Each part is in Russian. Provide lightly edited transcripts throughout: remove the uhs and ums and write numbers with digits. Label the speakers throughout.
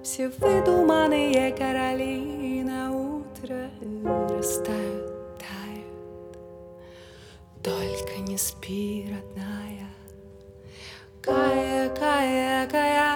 Speaker 1: Все выдуманные короли на утро растают, тают. Только не спи, родная, Кая, Кая, Кая,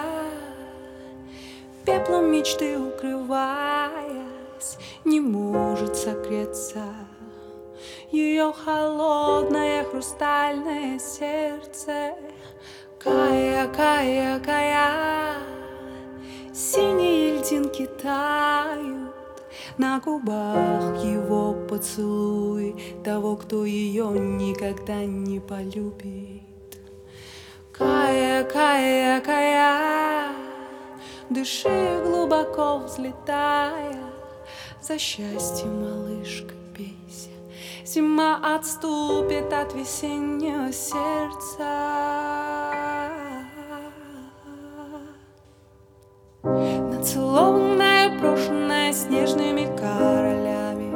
Speaker 1: пеплом мечты укрываясь, не может согреться ее холодное хрустальное сердце. Кая, Кая, Кая, синие льдинки тают на губах его поцелуй того, кто ее никогда не полюбит. Кая, Кая, Кая, дыши глубоко, взлетая, за счастье, малышка, бейся. Зима отступит от весеннего сердца. Нацелованная, брошенная снежными королями,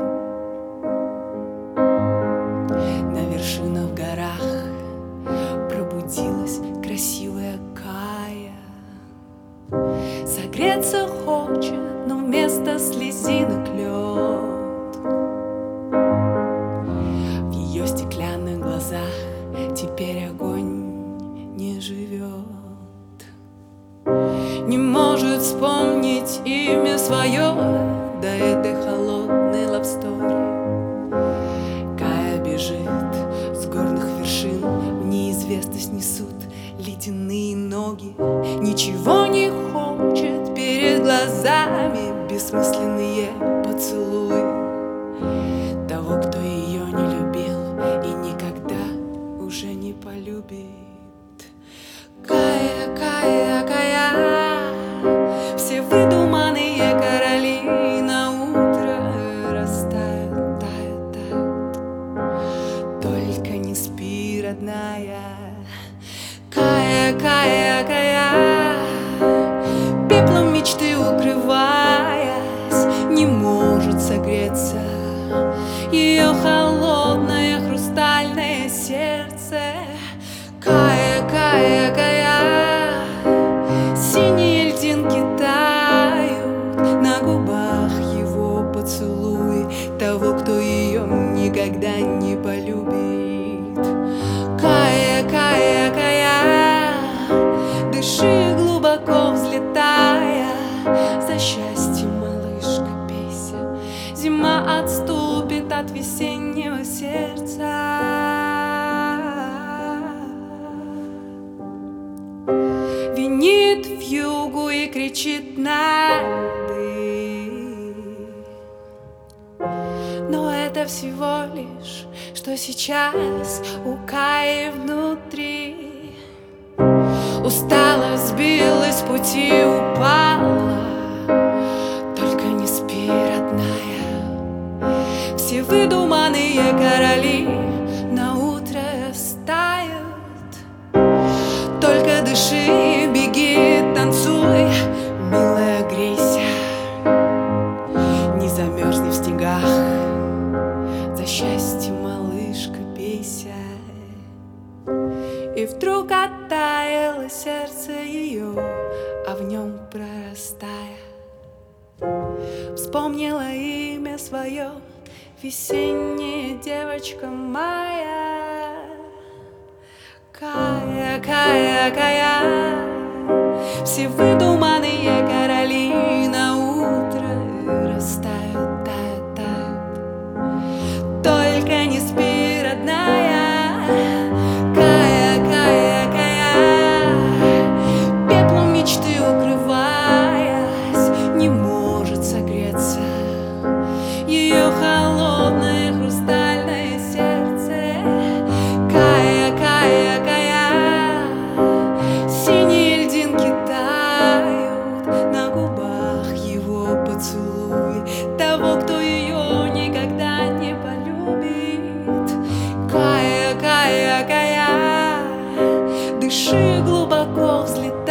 Speaker 1: на вершинах в горах пробудилась красивая Кая. Согреться хочет, но вместо слезинок лед. В ее стеклянных глазах теперь огонь не живет. Не может вспомнить имя свое до этой холодной лавстори. Кая бежит с горных вершин, в неизвестность несут ледяные ноги. Ничего не хочет, перед глазами бессмысленные поцелуи того, кто ее не любил и никогда уже не полюбит. Кая, Кая, Кая, все выдуманные короли на утро растают, тают, тают. Только не спи, родная, Кая, Кая, Кая, пеплом мечты укрываясь, не может согреться ее холодное хрустальное сердце. Кая, Кая, Кая, синие льдинки тают на губах его поцелуй того, кто ее никогда не полюбит. Кая, Кая, Кая, дыши глубоко, взлетая, за счастье, малышка, бейся. Зима отступит от весеннего сердца. Винит вьюгу и кричит на льды, но это всего лишь, что сейчас у Каи внутри. Устала, сбилась с пути, упала. Только не спи, родная, все выдуманные короли на утро стают. Только дыши, беги, танцуй, милая, грейся, не замерзни в снегах, за счастье, малышка, бейся. И вдруг оттаяло сердце ее, а в нем прорастая, вспомнила имя свое, весенняя девочка моя. Кая, Кая, Кая, все выдуманные короли на утро растают, тают, тают. Только не спи, родная, Кая, Кая, Кая, пеплом мечты укрываясь, не может согреться ее холодное хрустальное сердце. Кая, Кая, Кая, синие льдинки тают на губах его поцелуй того, кто ее никогда не полюбит. Кая, Кая, Кая, дыши глубоко, взлетай.